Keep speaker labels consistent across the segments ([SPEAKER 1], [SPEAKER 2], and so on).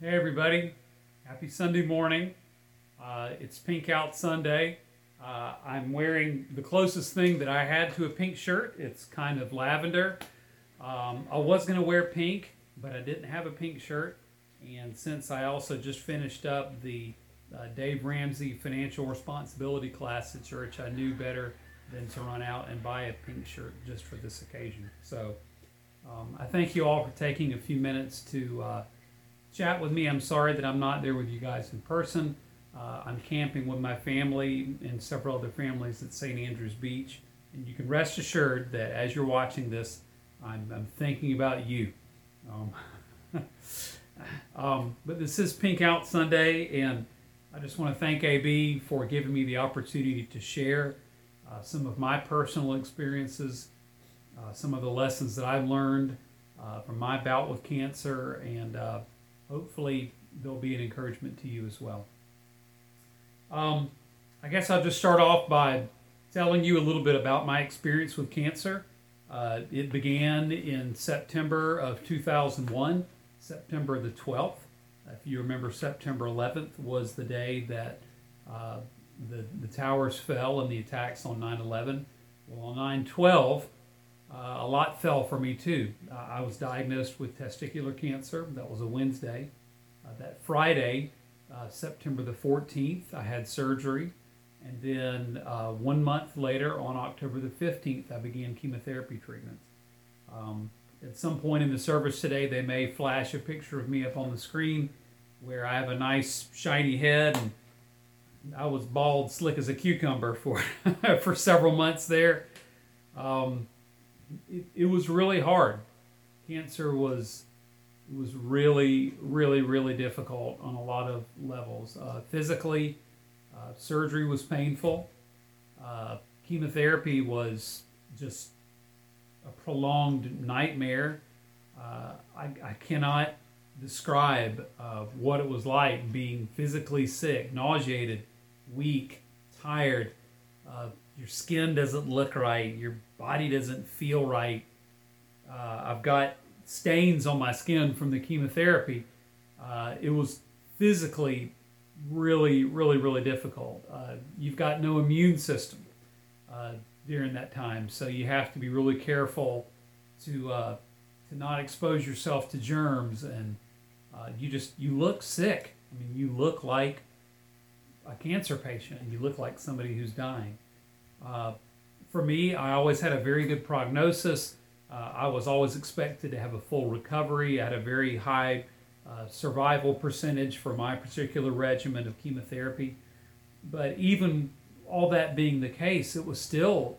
[SPEAKER 1] Hey everybody, happy Sunday morning. It's Pink Out Sunday. I'm wearing the closest thing that I had to a pink shirt. It's kind of lavender. I was going to wear pink, but I didn't have a pink shirt. And since I also just finished up the Dave Ramsey Financial Responsibility class at church, I knew better than to run out and buy a pink shirt just for this occasion. So I thank you all for taking a few minutes to chat with me. I'm sorry that I'm not there with you guys in person. I'm camping with my family and several other families at St. Andrews Beach. And you can rest assured that as you're watching this, I'm thinking about you. But this is Pink Out Sunday, and I just want to thank AB for giving me the opportunity to share some of my personal experiences, some of the lessons that I've learned from my bout with cancer, and hopefully they'll be an encouragement to you as well. I guess I'll just start off by telling you a little bit about my experience with cancer. It began in September of 2001, September the 12th. If you remember, September 11th was the day that the towers fell and the attacks on 9/11. Well, on 9/12, a lot fell for me too. I was diagnosed with testicular cancer. That was a Wednesday. That Friday, September the 14th, I had surgery. And then 1 month later, on October the 15th, I began chemotherapy treatments. At some point in the service today, they may flash a picture of me up on the screen where I have a nice shiny head, and I was bald, slick as a cucumber for for several months there. It was really hard. Cancer was really, really, really difficult on a lot of levels. Physically, surgery was painful. Chemotherapy was just a prolonged nightmare. I cannot describe what it was like being physically sick, nauseated, weak, tired. Your skin doesn't look right. Your body doesn't feel right. I've got stains on my skin from the chemotherapy. It was physically really, really, really difficult. You've got no immune system during that time, so you have to be really careful to not expose yourself to germs, and you look sick. I mean, you look like a cancer patient, and you look like somebody who's dying. For me, I always had a very good prognosis. I was always expected to have a full recovery. I had a very high survival percentage for my particular regimen of chemotherapy. But even all that being the case, it was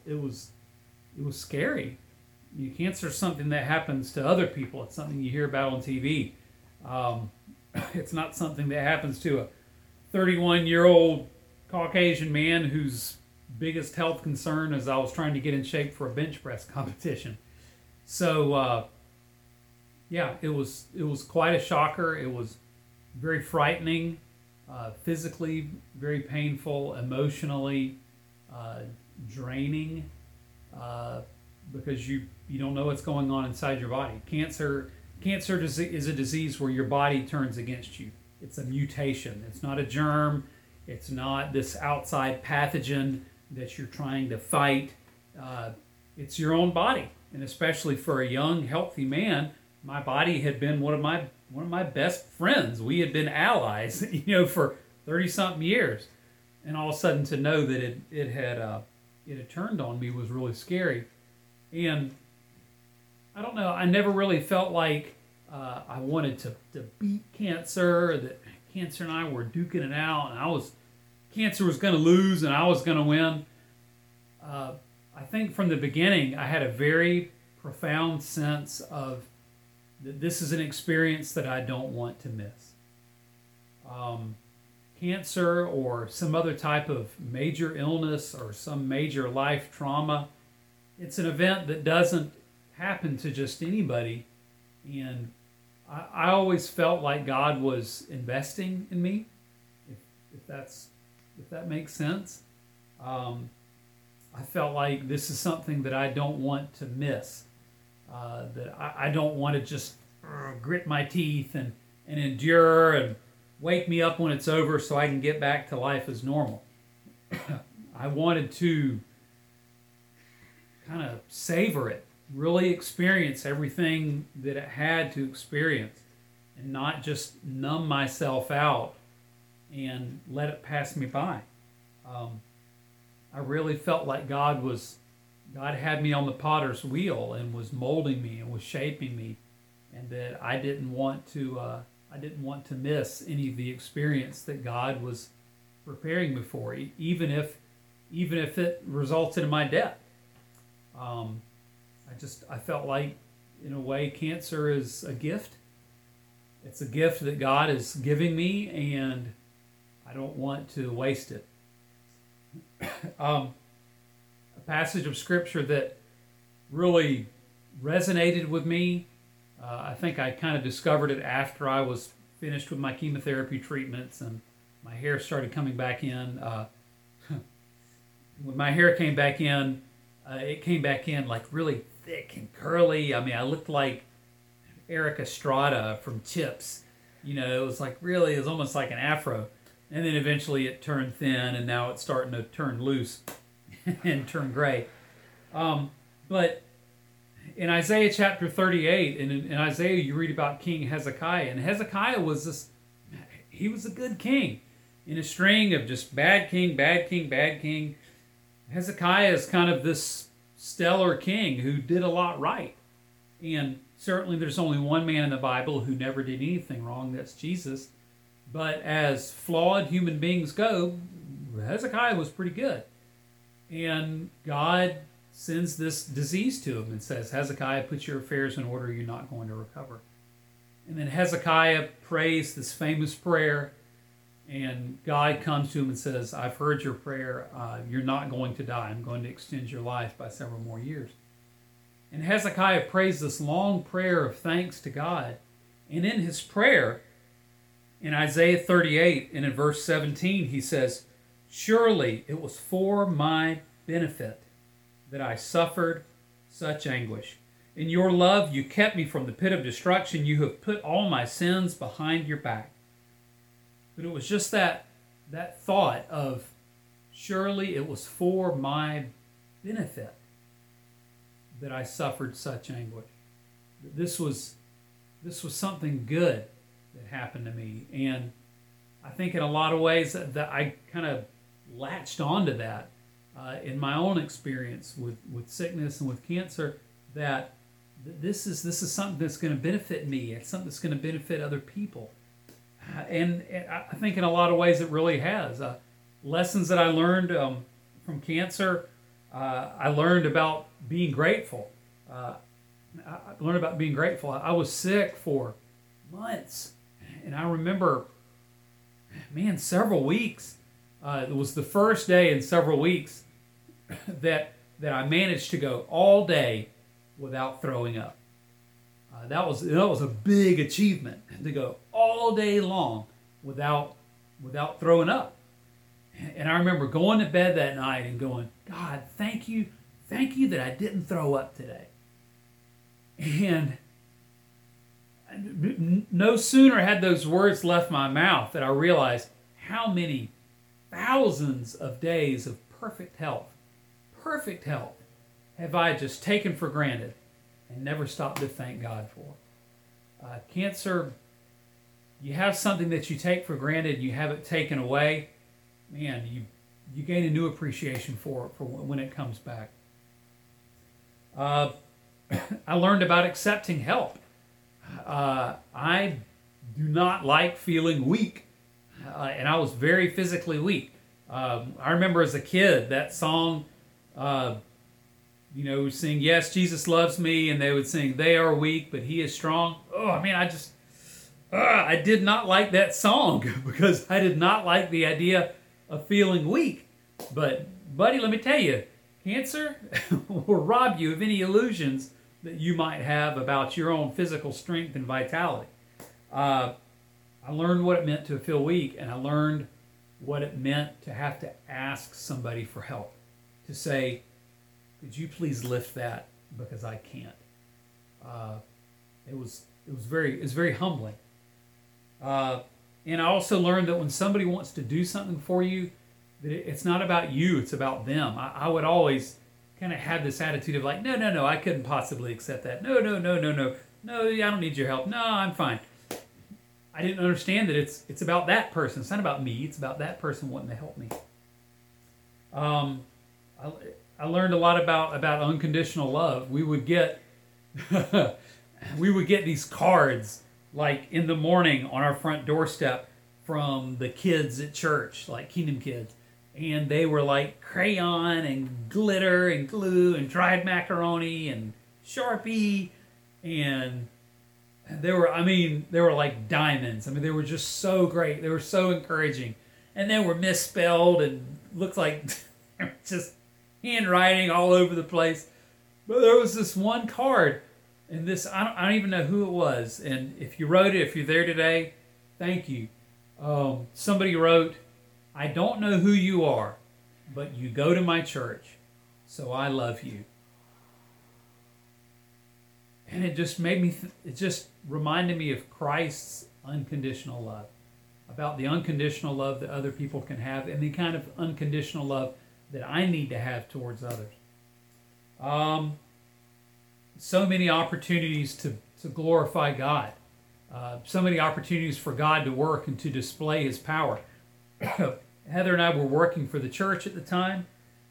[SPEAKER 1] scary. Cancer is something that happens to other people. It's something you hear about on TV. It's not something that happens to a 31-year-old Caucasian man whose biggest health concern is I was trying to get in shape for a bench press competition. So, yeah, it was quite a shocker. It was very frightening, physically very painful, emotionally draining, because you don't know what's going on inside your body. Cancer is a disease where your body turns against you. It's a mutation. It's not a germ. It's not this outside pathogen that you're trying to fight. It's your own body. And especially for a young, healthy man, my body had been one of my best friends. We had been allies, for 30-something years. And all of a sudden to know that it had turned on me was really scary. And I don't know, I never really felt like I wanted to beat cancer, that cancer and I were duking it out, and cancer was going to lose and I was going to win. I think from the beginning, I had a very profound sense of that this is an experience that I don't want to miss. Cancer or some other type of major illness or some major life trauma, it's an event that doesn't happen to just anybody. And I always felt like God was investing in me, if that makes sense. I felt like this is something that I don't want to miss, that I don't want to just grit my teeth and and endure and wake me up when it's over so I can get back to life as normal. I wanted to kind of savor it, really experience everything that it had to experience, and not just numb myself out and let it pass me by. I really felt like God had me on the potter's wheel and was molding me and was shaping me, and that I didn't want to miss any of the experience that God was preparing me for, even if it resulted in my death. I felt like, in a way, cancer is a gift. It's a gift that God is giving me, and I don't want to waste it. A passage of scripture that really resonated with me. I think I kind of discovered it after I was finished with my chemotherapy treatments and my hair started coming back in. When my hair came back in, it came back in like really thick and curly. I mean, I looked like Eric Estrada from Chips. It was almost like an afro. And then eventually it turned thin, and now it's starting to turn loose and turn gray. But in Isaiah chapter 38, and in Isaiah you read about King Hezekiah. And Hezekiah he was a good king in a string of just bad king, bad king, bad king. Hezekiah is kind of this stellar king who did a lot right. And certainly there's only one man in the Bible who never did anything wrong. That's Jesus. But as flawed human beings go, Hezekiah was pretty good. And God sends this disease to him and says, Hezekiah, put your affairs in order, you're not going to recover. And then Hezekiah prays this famous prayer, and God comes to him and says, I've heard your prayer, you're not going to die. I'm going to extend your life by several more years. And Hezekiah prays this long prayer of thanks to God. And in his prayer, in Isaiah 38 and in verse 17, he says, surely it was for my benefit that I suffered such anguish. In your love, you kept me from the pit of destruction. You have put all my sins behind your back. But it was just that thought of, surely it was for my benefit that I suffered such anguish. This was something good that happened to me. And I think in a lot of ways that I kind of latched onto that in my own experience with sickness and with cancer, that this is something that's going to benefit me. It's something that's going to benefit other people. And I think in a lot of ways it really has. Lessons that I learned from cancer, I learned about being grateful. I learned about being grateful. I was sick for months. And I remember, several weeks. It was the first day in several weeks that I managed to go all day without throwing up. That was a big achievement, to go all day long without throwing up. And I remember going to bed that night and going, God, thank you that I didn't throw up today. And no sooner had those words left my mouth that I realized how many thousands of days of perfect health have I just taken for granted and never stopped to thank God for. Cancer, you have something that you take for granted, you have it taken away, man, you gain a new appreciation for it for when it comes back. I learned about accepting help. I do not like feeling weak, and I was very physically weak. I remember as a kid that song, sing, yes, Jesus loves me, and they would sing, they are weak, but he is strong. I did not like that song because I did not like the idea of feeling weak. But, buddy, let me tell you, cancer will rob you of any illusions that you might have about your own physical strength and vitality. I learned what it meant to feel weak, and I learned what it meant to have to ask somebody for help, to say, could you please lift that because I can't. It was very humbling. Uh, and I also learned that when somebody wants to do something for you, that it's not about you, it's about them. I would always kind of have this attitude of like, no, no, no, I couldn't possibly accept that. No, no, no, no, no. No, I don't need your help. No, I'm fine. I didn't understand that it's about that person. It's not about me. It's about that person wanting to help me. Um, I learned a lot about unconditional love. We would get we would get these cards like in the morning on our front doorstep from the kids at church, like Kingdom Kids, and they were like crayon and glitter and glue and dried macaroni and Sharpie, and they were like diamonds. I mean, they were just so great. They were so encouraging, and they were misspelled and looked like just handwriting all over the place. But there was this one card, and this I don't even know who it was. And if you wrote it, if you're there today, thank you. Somebody wrote, "I don't know who you are, but you go to my church, so I love you." And it just made me, it just reminded me of Christ's unconditional love, about the unconditional love that other people can have and the kind of unconditional love that I need to have towards others. So many opportunities to glorify God. So many opportunities for God to work and to display His power. Heather and I were working for the church at the time.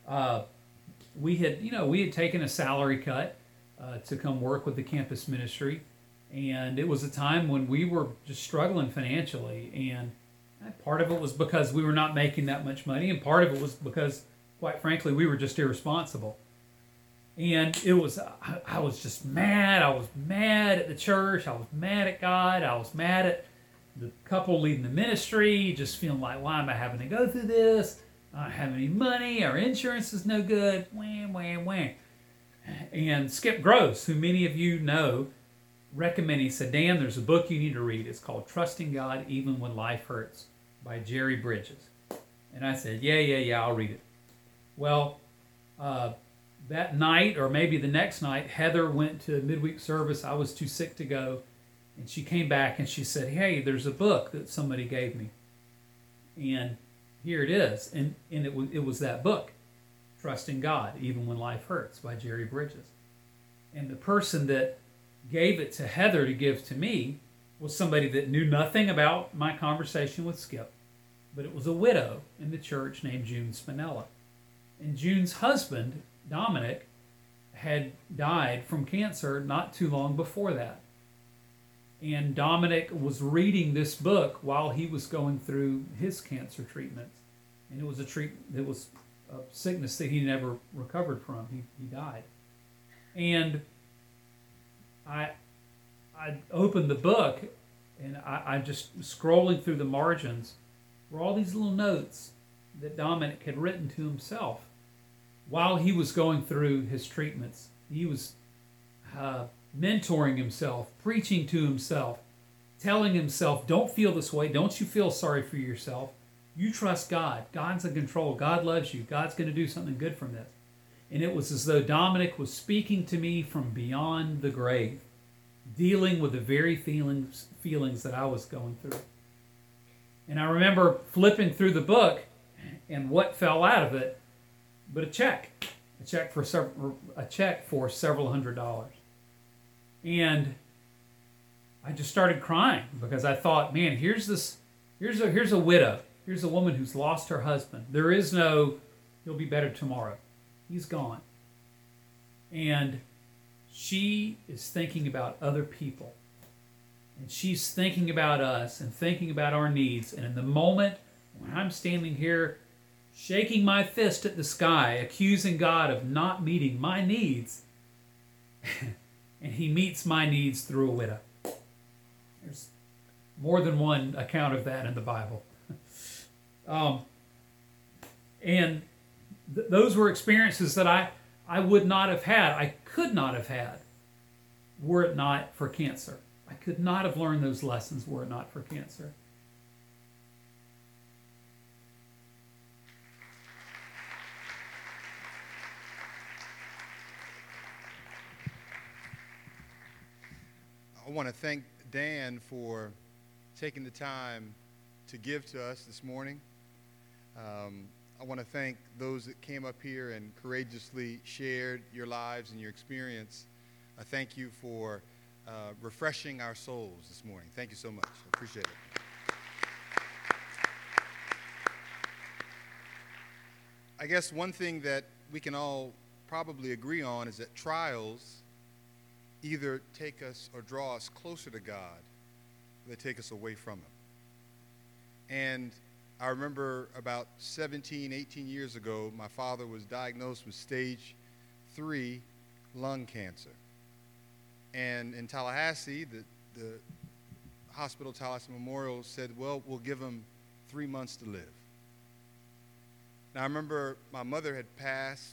[SPEAKER 1] We had taken a salary cut to come work with the campus ministry, and it was a time when we were just struggling financially. And part of it was because we were not making that much money, and part of it was because, quite frankly, we were just irresponsible. And it was, I was just mad. I was mad at the church. I was mad at God. I was mad at the couple leading the ministry, just feeling like, why am I having to go through this? I don't have any money. Our insurance is no good. Wham, wham, wham. And Skip Gross, who many of you know, recommended, he said, Dan, there's a book you need to read. It's called Trusting God Even When Life Hurts by Jerry Bridges. And I said, yeah, I'll read it. Well, that night, or maybe the next night, Heather went to midweek service. I was too sick to go. And she came back and she said, hey, there's a book that somebody gave me. And here it is. And it was that book, Trusting God Even When Life Hurts by Jerry Bridges. And the person that gave it to Heather to give to me was somebody that knew nothing about my conversation with Skip. But it was a widow in the church named June Spinella. And June's husband, Dominic, had died from cancer not too long before that. And Dominic was reading this book while he was going through his cancer treatments. And it was a sickness that he never recovered from. He died. And I opened the book, and I just scrolling through the margins were all these little notes that Dominic had written to himself while he was going through his treatments. He was mentoring himself, preaching to himself, telling himself, don't feel this way. Don't you feel sorry for yourself. You trust God. God's in control. God loves you. God's going to do something good from this. And it was as though Dominic was speaking to me from beyond the grave, dealing with the very feelings that I was going through. And I remember flipping through the book, and what fell out of it but a check for several $100s. And I just started crying because I thought, man, here's a widow. Here's a woman who's lost her husband. There is no, he'll be better tomorrow. He's gone. And she is thinking about other people. And she's thinking about us and thinking about our needs. And in the moment when I'm standing here shaking my fist at the sky, accusing God of not meeting my needs, and He meets my needs through a widow. There's more than one account of that in the Bible. And those were experiences that I would not have had. I could not have had were it not for cancer. I could not have learned those lessons were it not for cancer.
[SPEAKER 2] I want to thank Dan for taking the time to give to us this morning. I want to thank those that came up here and courageously shared your lives and your experience. I thank you for refreshing our souls this morning. Thank you so much. I appreciate it. I guess one thing that we can all probably agree on is that trials either take us or draw us closer to God, or they take us away from Him. And I remember about 17, 18 years ago, my father was diagnosed with stage 3 lung cancer. And in Tallahassee, the hospital, Tallahassee Memorial, said, well, we'll give him 3 months to live. Now, I remember my mother had passed,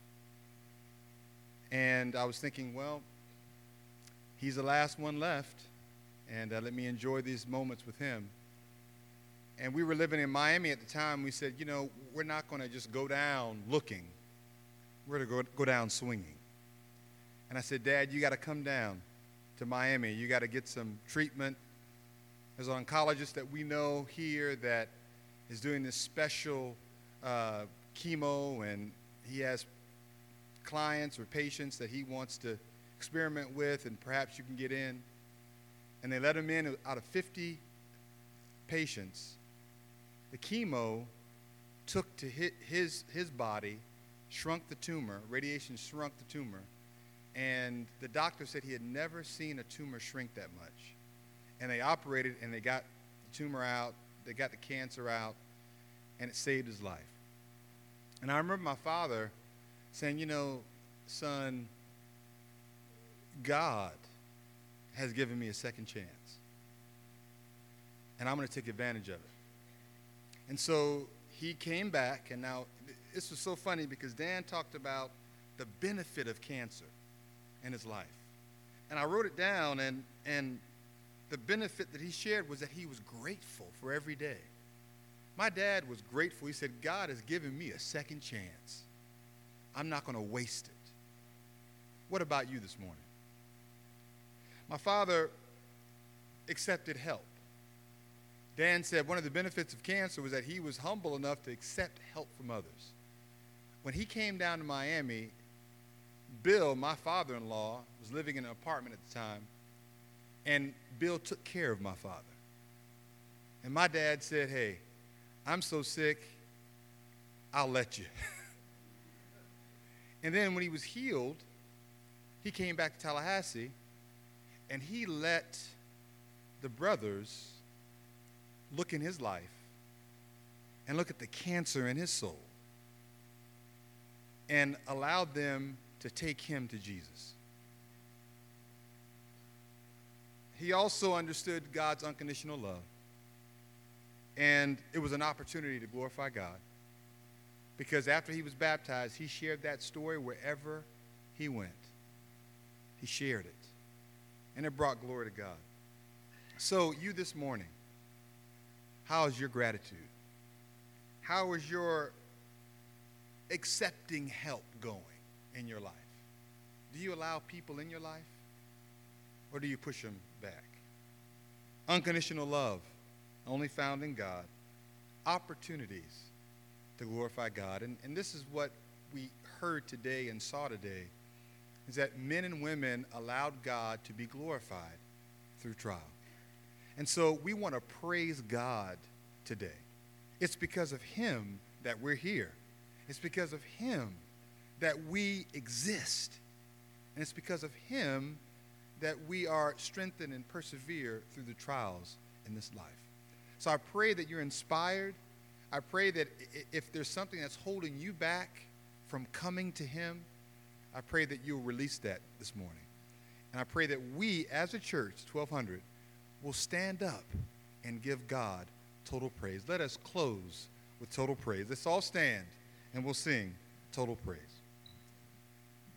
[SPEAKER 2] and I was thinking, well, he's the last one left, and let me enjoy these moments with him. And we were living in Miami at the time. We said, you know, we're not going to just go down looking. We're going to go down swinging. And I said, Dad, you got to come down to Miami. You got to get some treatment. There's an oncologist that we know here that is doing this special chemo, and he has clients or patients that he wants to experiment with, and perhaps you can get in. And they let him in. Out of 50 patients, the chemo took to hit his body, shrunk the tumor, radiation shrunk the tumor, and the doctor said he had never seen a tumor shrink that much. And they operated, and they got the tumor out, they got the cancer out, and it saved his life. And I remember my father saying, you know, son, God has given me a second chance, and I'm going to take advantage of it. And so he came back, and now this was so funny because Dan talked about the benefit of cancer in his life. And I wrote it down, and the benefit that he shared was that he was grateful for every day. My dad was grateful. He said, God has given me a second chance. I'm not going to waste it. What about you this morning? My father accepted help. Dan said one of the benefits of cancer was that he was humble enough to accept help from others. When he came down to Miami, Bill, my father-in-law, was living in an apartment at the time, and Bill took care of my father. And my dad said, hey, I'm so sick, I'll let you. And then when he was healed, he came back to Tallahassee, and he let the brothers look in his life and look at the cancer in his soul and allowed them to take him to Jesus. He also understood God's unconditional love, and it was an opportunity to glorify God, because after he was baptized, he shared that story wherever he went. He shared it, and it brought glory to God. So you this morning, how is your gratitude? How is your accepting help going in your life? Do you allow people in your life, or do you push them back? Unconditional love, only found in God. Opportunities to glorify God. And this is what we heard today and saw today, is that men and women allowed God to be glorified through trial. And so we want to praise God today. It's because of him that we're here. It's because of him that we exist. And it's because of him that we are strengthened and persevere through the trials in this life. So I pray that you're inspired. I pray that if there's something that's holding you back from coming to him, I pray that you'll release that this morning. And I pray that we as a church, 1200, will stand up and give God total praise. Let us close with total praise. Let's all stand and we'll sing total praise.